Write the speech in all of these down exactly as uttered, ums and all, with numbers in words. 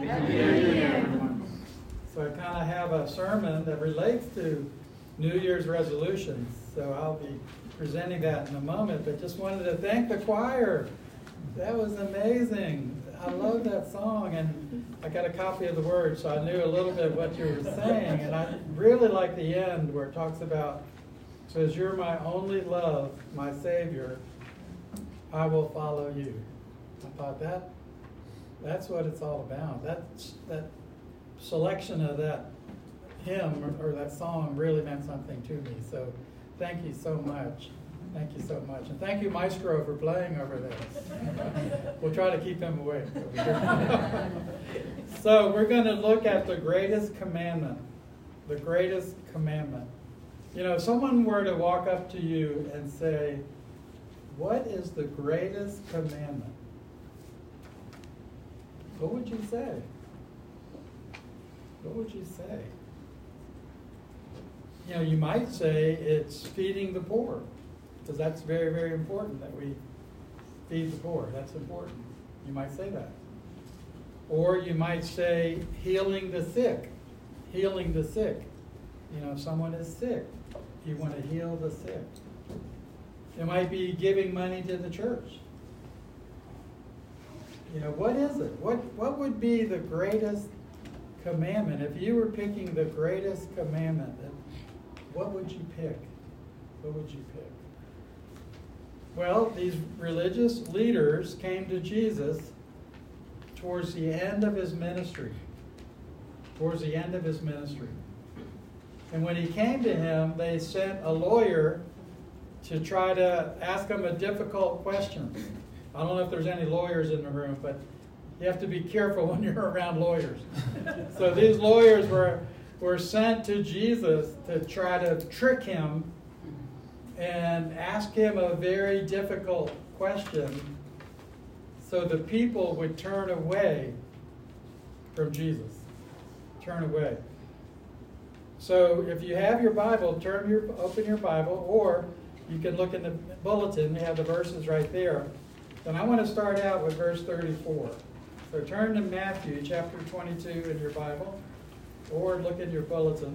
Happy New Year. So I kind of have a sermon that relates to New Year's resolutions. So I'll be presenting that in a moment, but just wanted to thank the choir. That was amazing. I love that song, and I got a copy of the words, so I knew a little bit what you were saying. And I really like the end where it talks about, says, "You're my only love, my Savior. I will follow you." I thought that that's what it's all about. That that selection of that hymn or, or that song really meant something to me. So thank you so much. Thank you so much. And thank you, Maestro, for playing over there. We'll try to keep him awake. So we're going to look at the greatest commandment. The greatest commandment. You know, if someone were to walk up to you and say, "What is the greatest commandment?" What would you say? What would you say? You know, you might say it's feeding the poor, because that's very, very important that we feed the poor. That's important. You might say that. Or you might say healing the sick. Healing the sick. You know, if someone is sick, you want to heal the sick. It might be giving money to the church. You know, what is it? What what would be the greatest commandment? If you were picking the greatest commandment, what would you pick? What would you pick? Well, these religious leaders came to Jesus towards the end of his ministry. Towards the end of his ministry. And when he came to him, they sent a lawyer to try to ask him a difficult question. I don't know if there's any lawyers in the room, but you have to be careful when you're around lawyers. So these lawyers were, were sent to Jesus to try to trick him and ask him a very difficult question so the people would turn away from Jesus. Turn away. So if you have your Bible, turn your, open your Bible, or you can look in the bulletin. We have the verses right there. And I want to start out with verse thirty-four. So turn to Matthew chapter twenty-two in your Bible, or look in your bulletin.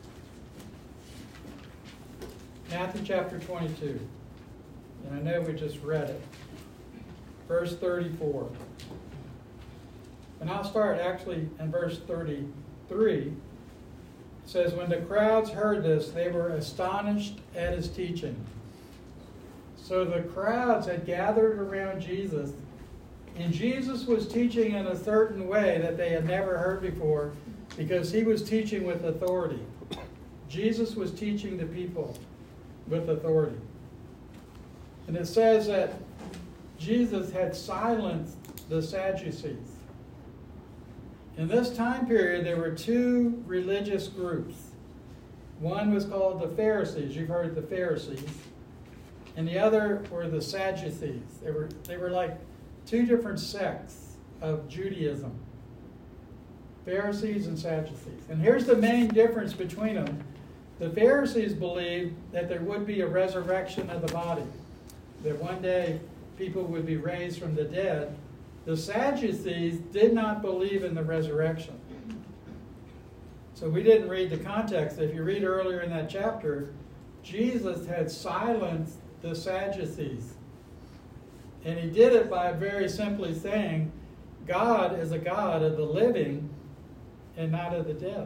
Matthew chapter twenty-two. And I know we just read it. Verse thirty-four. And I'll start actually in verse thirty-three. It says, "When the crowds heard this, they were astonished at his teaching." So the crowds had gathered around Jesus, and Jesus was teaching in a certain way that they had never heard before, because he was teaching with authority. Jesus was teaching the people with authority. And it says that Jesus had silenced the Sadducees. In this time period, there were two religious groups. One was called the Pharisees. You've heard the Pharisees. And the other were the Sadducees. They were, they were like two different sects of Judaism. Pharisees and Sadducees. And here's the main difference between them. The Pharisees believed that there would be a resurrection of the body, that one day people would be raised from the dead. The Sadducees did not believe in the resurrection. So we didn't read the context. If you read earlier in that chapter, Jesus had silenced the Sadducees. And he did it by very simply saying, God is a God of the living and not of the dead.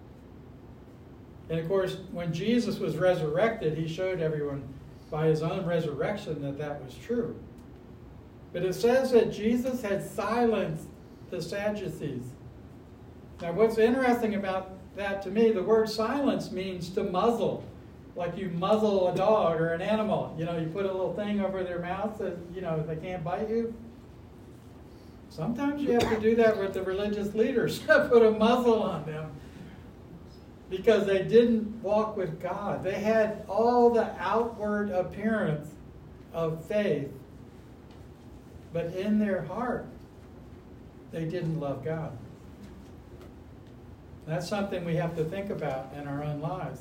And of course, when Jesus was resurrected, he showed everyone by his own resurrection that that was true. But it says that Jesus had silenced the Sadducees. Now, what's interesting about that to me, the word silence means to muzzle. Like you muzzle a dog or an animal. You know, you put a little thing over their mouth so, you know, they can't bite you. Sometimes you have to do that with the religious leaders. Put a muzzle on them. Because they didn't walk with God. They had all the outward appearance of faith. But in their heart, they didn't love God. That's something we have to think about in our own lives.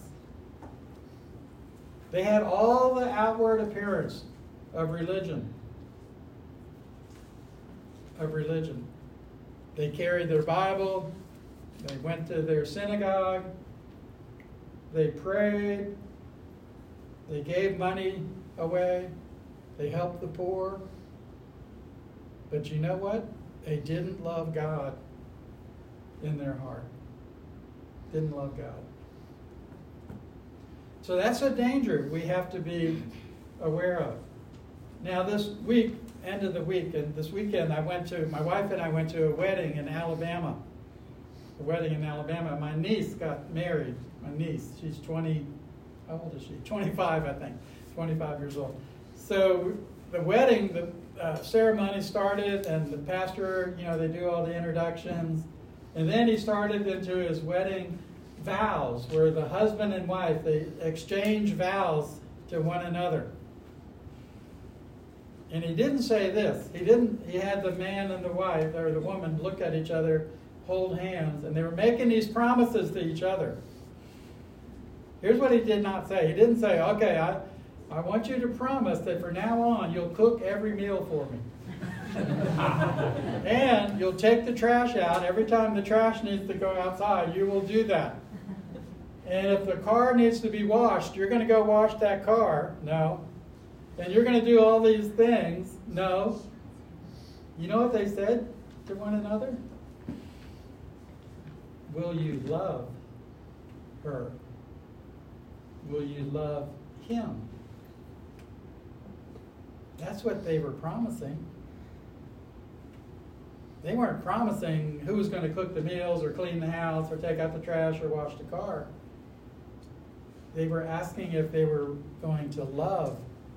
They had all the outward appearance of religion. Of religion. They carried their Bible. They went to their synagogue. They prayed. They gave money away. They helped the poor. But you know what? They didn't love God in their heart. Didn't love God. So that's a danger we have to be aware of. Now this week, end of the week, and this weekend I went to, my wife and I went to a wedding in Alabama. A wedding in Alabama. My niece got married. My niece, she's twenty, how old is she? twenty-five, I think. twenty-five years old. So the wedding, the uh, ceremony started, and the pastor, you know, they do all the introductions. And then he started into his wedding vows, where the husband and wife, they exchange vows to one another. And he didn't say this. He didn't, he had the man and the wife, or the woman, look at each other, hold hands, and they were making these promises to each other. Here's what he did not say. He didn't say, okay, I, I want you to promise that from now on you'll cook every meal for me. And you'll take the trash out. Every time the trash needs to go outside, you will do that. And if the car needs to be washed, you're going to go wash that car. No. And you're going to do all these things. No. You know what they said to one another? Will you love her? Will you love him? That's what they were promising. They weren't promising who was going to cook the meals or clean the house or take out the trash or wash the car. They were asking if they were going to love,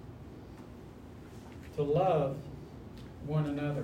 to love one another.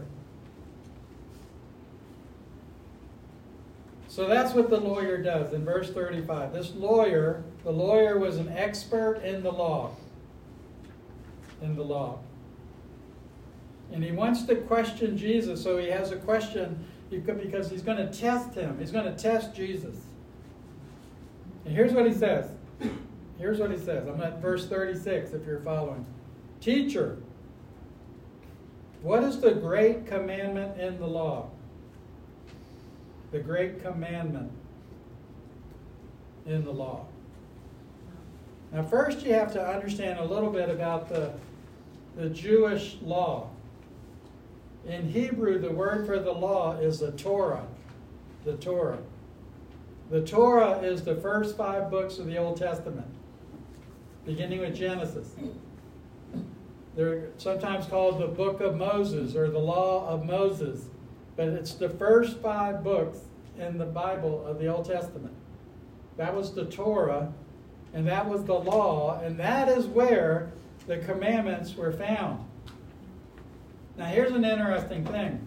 So that's what the lawyer does in verse thirty-five. This lawyer, the lawyer was an expert in the law. In the law. And he wants to question Jesus, so he has a question because he's going to test him. He's going to test Jesus. And here's what he says. Here's what he says. I'm at verse thirty-six if you're following. Teacher, what is the great commandment in the law? The great commandment in the law. Now first you have to understand a little bit about the, the Jewish law. In Hebrew, the word for the law is the Torah. The Torah. The Torah is the first five books of the Old Testament, beginning with Genesis. They're sometimes called the Book of Moses or the Law of Moses, but it's the first five books in the Bible of the Old Testament. That was the Torah, and that was the law, and that is where the commandments were found. Now here's an interesting thing.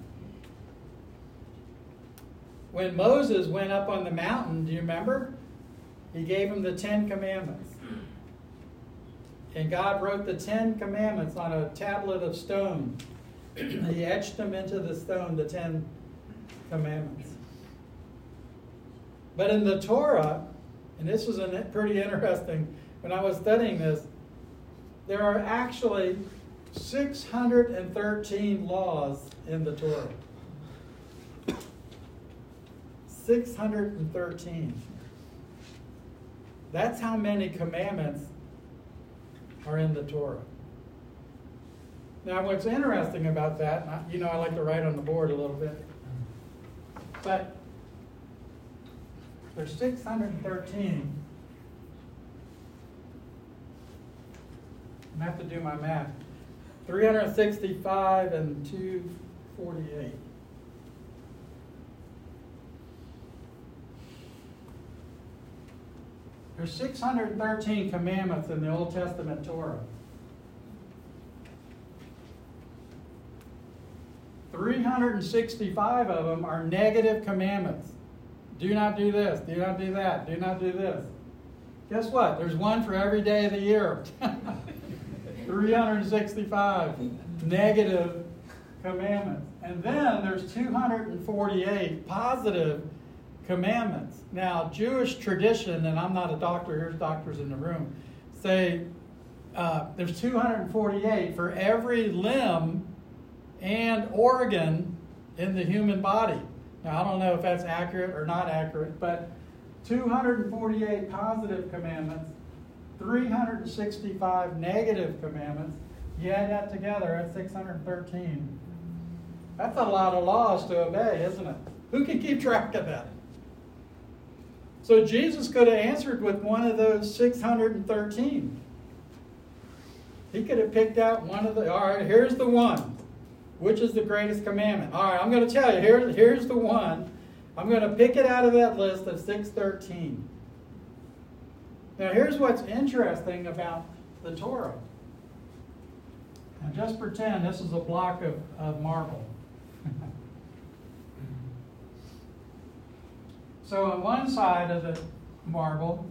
When Moses went up on the mountain, do you remember? He gave him the Ten Commandments. And God wrote the Ten Commandments on a tablet of stone. He etched them into the stone, the Ten Commandments. But in the Torah, and this was pretty interesting, when I was studying this, there are actually six hundred thirteen laws in the Torah. six hundred thirteen. That's how many commandments are in the Torah. Now, what's interesting about that, and I, you know I like to write on the board a little bit, but there's six hundred thirteen. I have to do my math. three hundred sixty-five and two forty-eight. There's six hundred thirteen commandments in the Old Testament Torah. three hundred sixty-five of them are negative commandments. Do not do this, do not do that, do not do this. Guess what? There's one for every day of the year. three hundred sixty-five negative commandments. And then there's two hundred forty-eight positive commandments. Now, Jewish tradition, and I'm not a doctor, here's doctors in the room, say uh, there's two hundred forty-eight for every limb and organ in the human body. Now, I don't know if that's accurate or not accurate, but two hundred forty-eight positive commandments, three hundred sixty-five negative commandments. You add that together, that's six hundred thirteen. That's a lot of laws to obey, isn't it? Who can keep track of that? So Jesus could have answered with one of those six hundred thirteen. He could have picked out one of the, all right, here's the one. Which is the greatest commandment? All right, I'm going to tell you, here, here's the one. I'm going to pick it out of that list of six thirteen. Now, here's what's interesting about the Torah. Now, just pretend this is a block of, of marble. So on one side of the marble,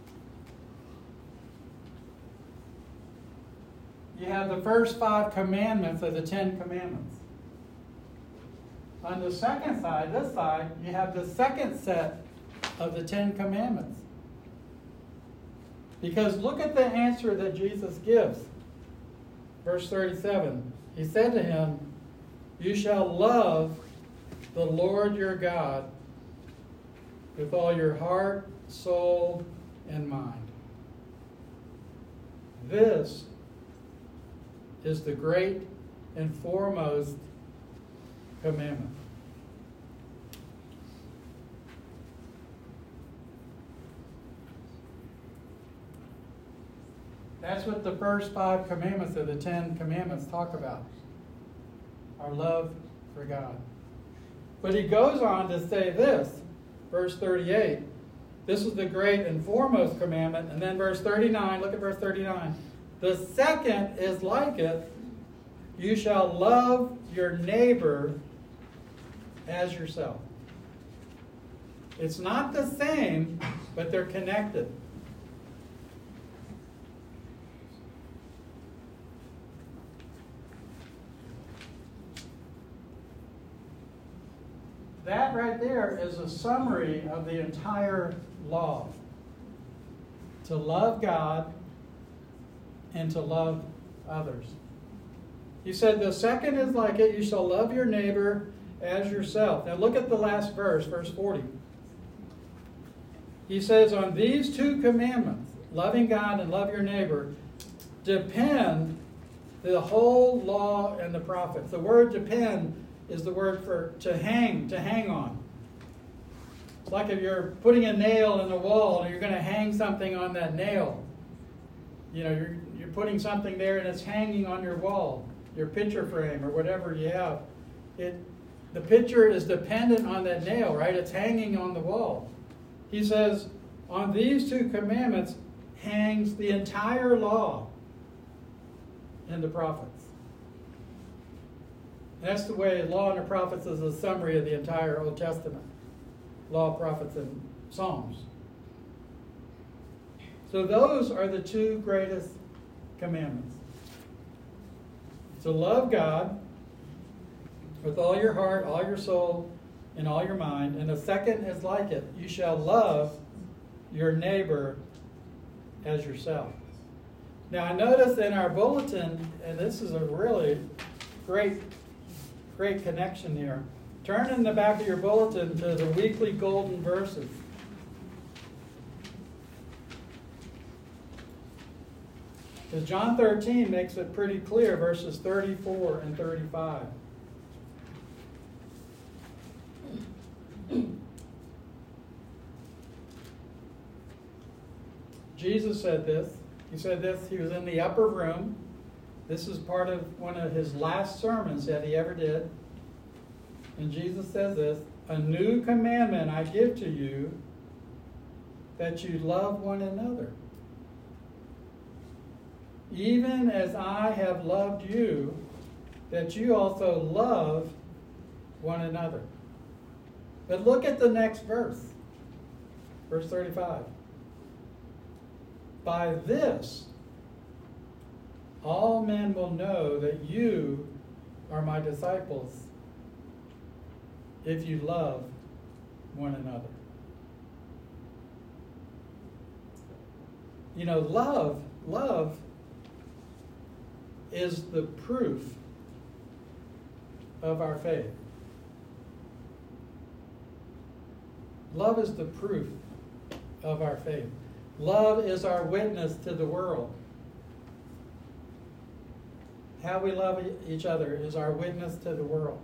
you have the first five commandments of the Ten Commandments. On the second side, this side, you have the second set of the Ten Commandments. Because look at the answer that Jesus gives. Verse thirty-seven. He said to him, "You shall love the Lord your God with all your heart, soul, and mind. This is the great and foremost commandment." That's what the first five commandments of the Ten Commandments talk about. Our love for God. But he goes on to say this, verse thirty-eight. This is the great and foremost commandment. And then verse thirty-nine, look at verse thirty-nine. The second is like it. You shall love your neighbor as yourself. It's not the same, but they're connected. That right there is a summary of the entire law. To love God and to love others. He said, the second is like it, you shall love your neighbor as yourself. Now look at the last verse, verse forty. He says, on these two commandments, loving God and love your neighbor, depend the whole law and the prophets. The word depend is the word for to hang, to hang on. It's like if you're putting a nail in the wall and you're going to hang something on that nail. You know, you're, you're putting something there and it's hanging on your wall, your picture frame or whatever you have. It, the picture is dependent on that nail, right? It's hanging on the wall. He says, on these two commandments hangs the entire law and the prophets. That's the way law and the prophets is a summary of the entire Old Testament. Law, prophets, and Psalms. So those are the two greatest commandments. To love God with all your heart, all your soul, and all your mind. And the second is like it. You shall love your neighbor as yourself. Now I notice in our bulletin, and this is a really great Great connection here. Turn in the back of your bulletin to the weekly golden verses. Because John thirteen makes it pretty clear, verses thirty-four and thirty-five. Jesus said this. He said this, he was in the upper room. This is part of one of his last sermons that he ever did. And Jesus says this, a new commandment I give to you, that you love one another. Even as I have loved you, that you also love one another. But look at the next verse. Verse thirty-five. By this, all men will know that you are my disciples if you love one another. You know, love, love is the proof of our faith. Love is the proof of our faith. Love is our witness to the world. How we love each other is our witness to the world.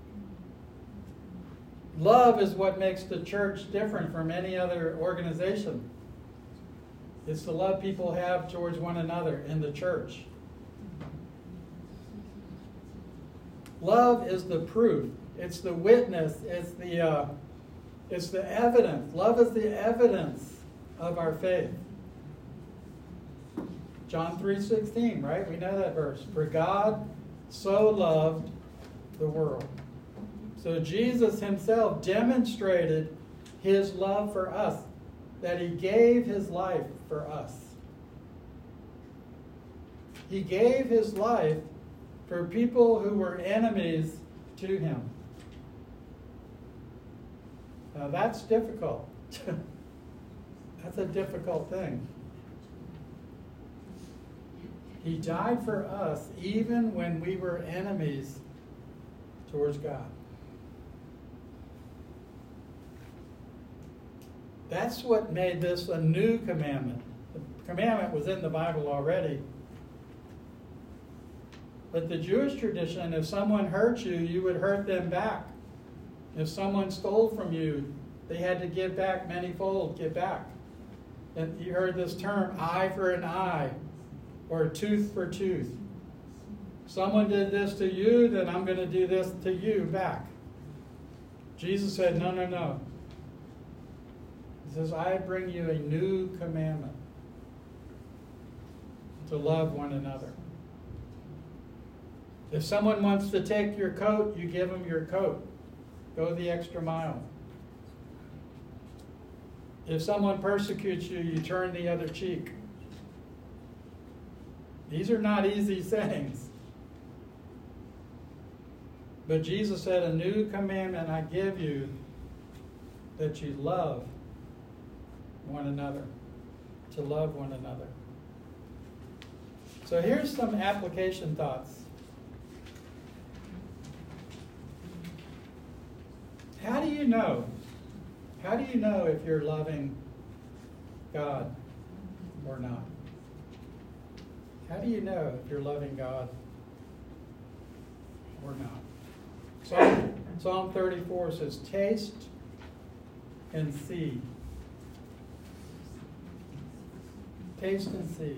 Love is what makes the church different from any other organization. It's the love people have towards one another in the church. Love is the proof. It's the witness. It's the uh, it's the evidence. Love is the evidence of our faith. John three sixteen, right? We know that verse. For God so loved the world. So Jesus himself demonstrated his love for us, that he gave his life for us. He gave his life for people who were enemies to him. Now that's difficult. That's a difficult thing. He died for us even when we were enemies towards God. That's what made this a new commandment. The commandment was in the Bible already. But the Jewish tradition, if someone hurt you, you would hurt them back. If someone stole from you, they had to give back manyfold, give back. And you heard this term, eye for an eye, or tooth for tooth. Someone did this to you, then I'm going to do this to you back. Jesus said, no, no, no. He says, I bring you a new commandment, to love one another. If someone wants to take your coat, you give them your coat. Go the extra mile. If someone persecutes you, you turn the other cheek. These are not easy sayings. But Jesus said, a new commandment I give you, that you love one another, to love one another. So here's some application thoughts. How do you know? How do you know if you're loving God or not? How do you know if you're loving God or not? Psalm, Psalm thirty-four says, taste and see. Taste and see.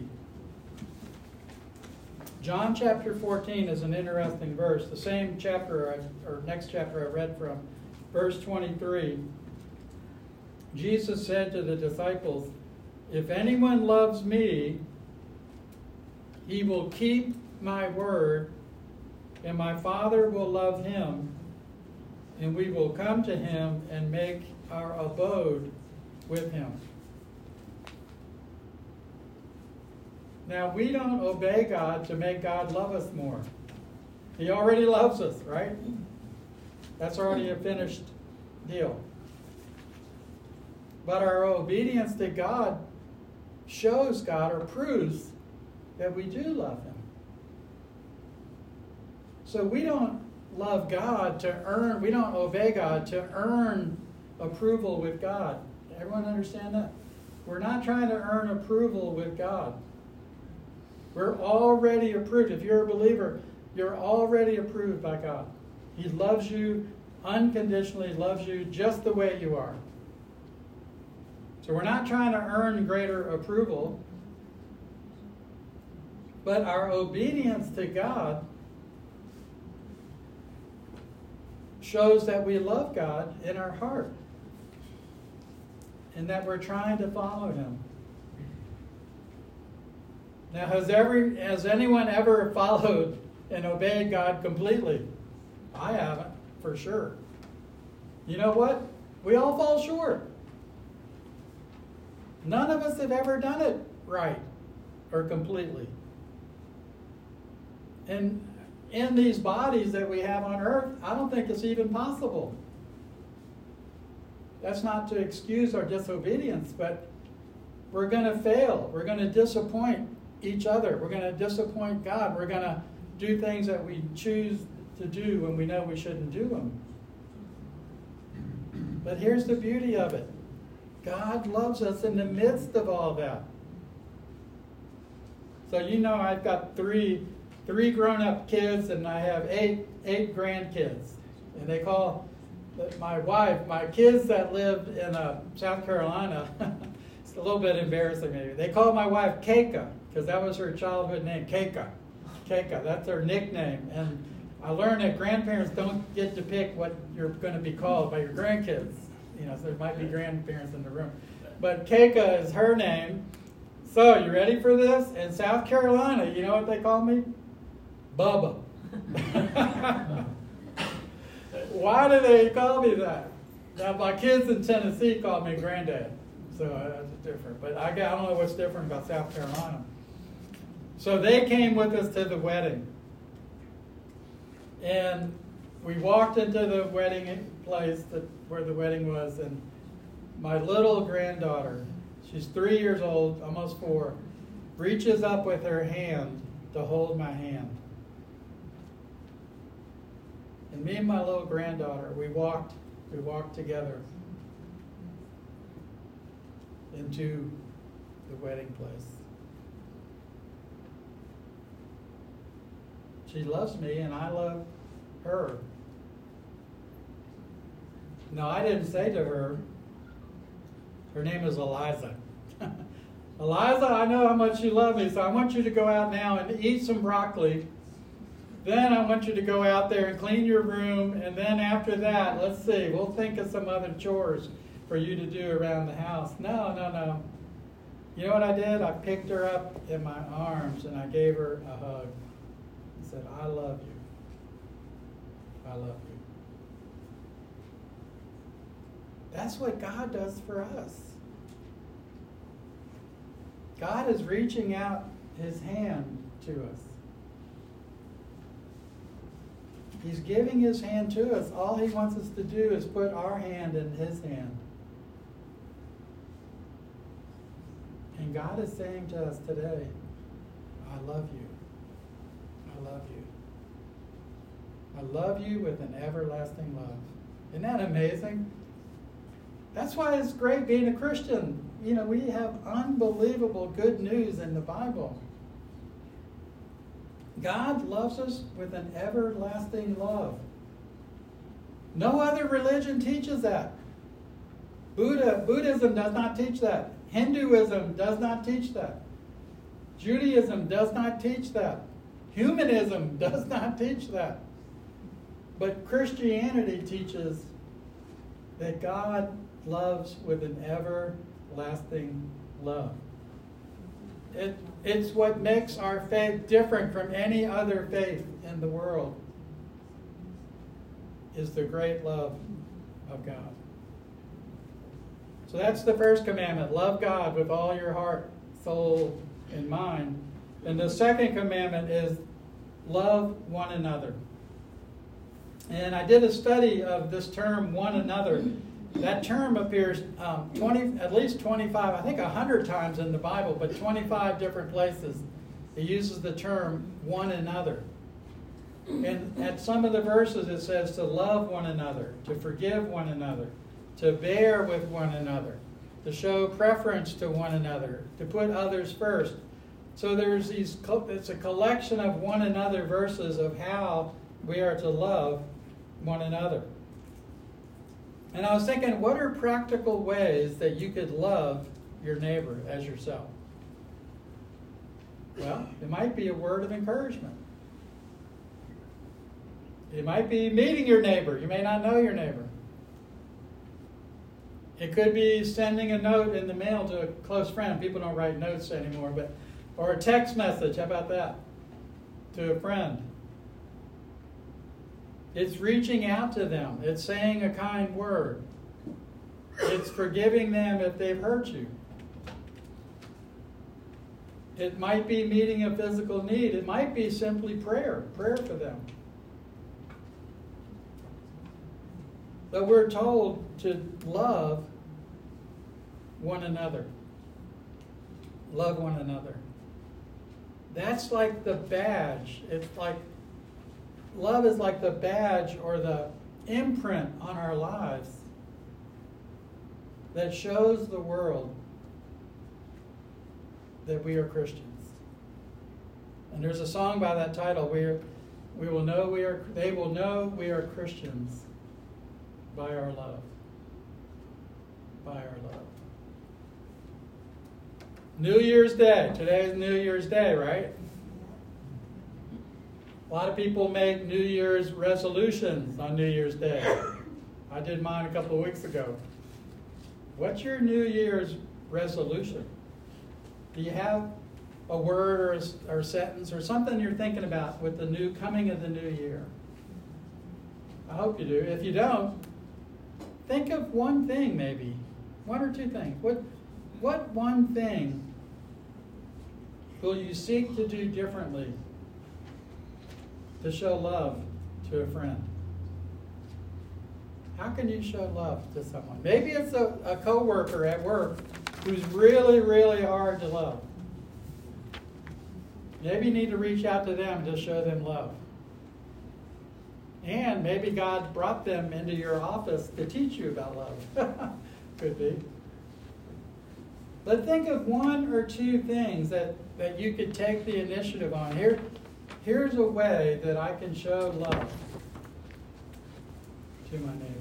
John chapter fourteen is an interesting verse. The same chapter, or next chapter I read from, verse twenty-three. Jesus said to the disciples, if anyone loves me, he will keep my word, and my Father will love him, and we will come to him and make our abode with him. Now, we don't obey God to make God love us more. He already loves us, right? That's already a finished deal. But our obedience to God shows God, or proves that we do love him. So we don't love God to earn, we don't obey God to earn approval with God. Everyone understand that? We're not trying to earn approval with God. We're already approved. If you're a believer, you're already approved by God. He loves you unconditionally, loves you just the way you are. So we're not trying to earn greater approval, but our obedience to God shows that we love God in our heart and that we're trying to follow him. Now, has, every, has anyone ever followed and obeyed God completely? I haven't, for sure. You know what? We all fall short. None of us have ever done it right or completely. And in these bodies that we have on earth, I don't think it's even possible. That's not to excuse our disobedience, but we're going to fail. We're going to disappoint each other. We're going to disappoint God. We're going to do things that we choose to do when we know we shouldn't do them. But here's the beauty of it. God loves us in the midst of all that. So you know I've got three three grown-up kids and I have eight eight grandkids. And they call my wife, my kids that live in uh, South Carolina, it's a little bit embarrassing maybe. They call my wife Keika, because that was her childhood name, Keika. Keika, that's her nickname. And I learned that grandparents don't get to pick what you're going to be called by your grandkids. You know, so there might be grandparents in the room. But Keika is her name. So, you ready for this? In South Carolina, you know what they call me? Bubba. Why do they call me that? Now, my kids in Tennessee call me Granddad. So, that's different. But I, I don't know what's different about South Carolina. So, they came with us to the wedding. And we walked into the wedding place that, where the wedding was, and my little granddaughter, she's three years old, almost four, reaches up with her hand to hold my hand. And me and my little granddaughter, we walked, we walked together into the wedding place. She loves me and I love her. No, I didn't say to her, her name is Eliza. Eliza, I know how much you love me, so I want you to go out now and eat some broccoli. Then I want you to go out there and clean your room, and then after that, let's see, we'll think of some other chores for you to do around the house. No, no, no. You know what I did? I picked her up in my arms and I gave her a hug. I said, I love you. I love you. That's what God does for us. God is reaching out his hand to us. He's giving his hand to us. All he wants us to do is put our hand in his hand. And God is saying to us today, I love you. I love you. I love you with an everlasting love. Isn't that amazing? That's why it's great being a Christian. You know, we have unbelievable good news in the Bible. God loves us with an everlasting love. No other religion teaches that. Buddha, Buddhism does not teach that. Hinduism does not teach that. Judaism does not teach that. Humanism does not teach that. But Christianity teaches that God loves with an everlasting love. It, it's what makes our faith different from any other faith in the world, is the great love of God. So that's the first commandment. Love God with all your heart, soul, and mind. And the second commandment is love one another. And I did a study of this term, one another. That term appears um, twenty, at least twenty-five, I think one hundred times in the Bible, but twenty-five different places it uses the term one another. And at some of the verses it says to love one another, to forgive one another, to bear with one another, to show preference to one another, to put others first. So there's these, it's a collection of one another verses of how we are to love one another. And I was thinking, what are practical ways that you could love your neighbor as yourself? Well, it might be a word of encouragement. It might be meeting your neighbor. You may not know your neighbor. It could be sending a note in the mail to a close friend. People don't write notes anymore, but or a text message. How about that? To a friend. It's reaching out to them. It's saying a kind word. It's forgiving them if they've hurt you. It might be meeting a physical need. It might be simply prayer, prayer for them. But we're told to love one another. Love one another. That's like the badge. It's like, love is like the badge or the imprint on our lives that shows the world that we are Christians. And there's a song by that title, we are, we will know we are they will know we are Christians by our love. By our love. New Year's Day. Today is New Year's Day, right? A lot of people make New Year's resolutions on New Year's Day. I did mine a couple of weeks ago. What's your New Year's resolution? Do you have a word or a, or a sentence or something you're thinking about with the new coming of the new year? I hope you do. If you don't, think of one thing maybe. One or two things. What, what one thing will you seek to do differently to show love to a friend? How can you show love to someone? Maybe it's a, a coworker at work who's really, really hard to love. Maybe you need to reach out to them to show them love. And maybe God brought them into your office to teach you about love. Could be. But think of one or two things that, that you could take the initiative on. Here, here's a way that I can show love to my neighbor.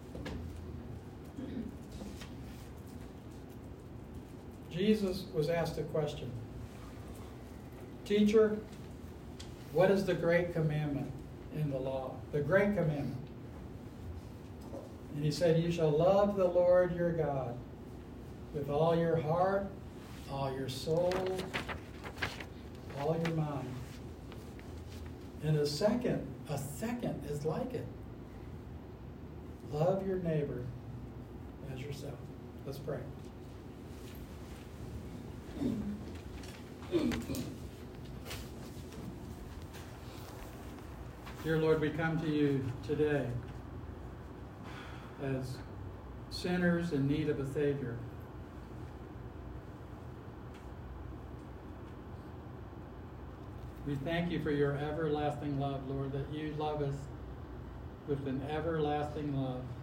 Jesus was asked a question. Teacher, what is the great commandment in the law? The great commandment. And he said, you shall love the Lord your God with all your heart, all your soul, all your mind. And a second, a second is like it. Love your neighbor as yourself. Let's pray. Dear Lord, we come to you today as sinners in need of a Savior. We thank you for your everlasting love, Lord, that you love us with an everlasting love.